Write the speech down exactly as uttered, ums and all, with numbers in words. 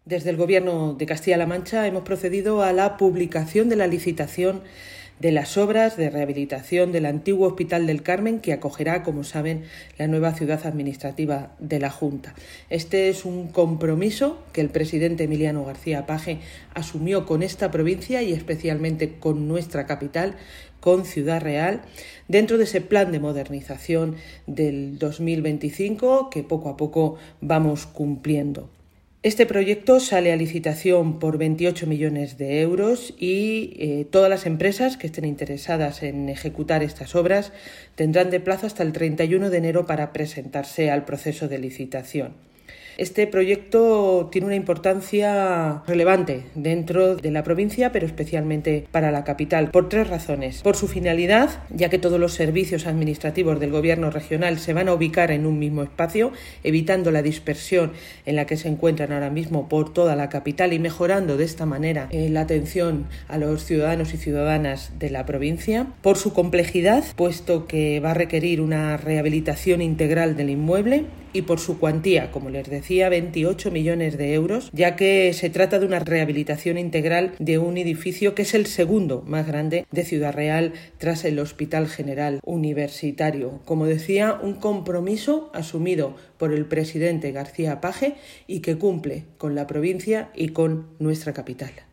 Desde el Gobierno de Castilla-La Mancha hemos procedido a la publicación de la licitación de las obras de rehabilitación del antiguo Hospital del Carmen, que acogerá, como saben, la nueva ciudad administrativa de la Junta. Este es un compromiso que el presidente Emiliano García Paje asumió con esta provincia y especialmente con nuestra capital, con Ciudad Real, dentro de ese plan de modernización del dos mil veinticinco que poco a poco vamos cumpliendo. Este proyecto sale a licitación por veintiocho millones de euros y eh, todas las empresas que estén interesadas en ejecutar estas obras tendrán de plazo hasta el treinta y uno de enero para presentarse al proceso de licitación. Este proyecto tiene una importancia relevante dentro de la provincia, pero especialmente para la capital, por tres razones. Por su finalidad, ya que todos los servicios administrativos del Gobierno regional se van a ubicar en un mismo espacio, evitando la dispersión en la que se encuentran ahora mismo por toda la capital y mejorando de esta manera eh, la atención a los ciudadanos y ciudadanas de la provincia. Por su complejidad, puesto que va a requerir una rehabilitación integral del inmueble, y por su cuantía, como les decía, veintiocho millones de euros, ya que se trata de una rehabilitación integral de un edificio que es el segundo más grande de Ciudad Real tras el Hospital General Universitario. Como decía, un compromiso asumido por el presidente García Paje y que cumple con la provincia y con nuestra capital.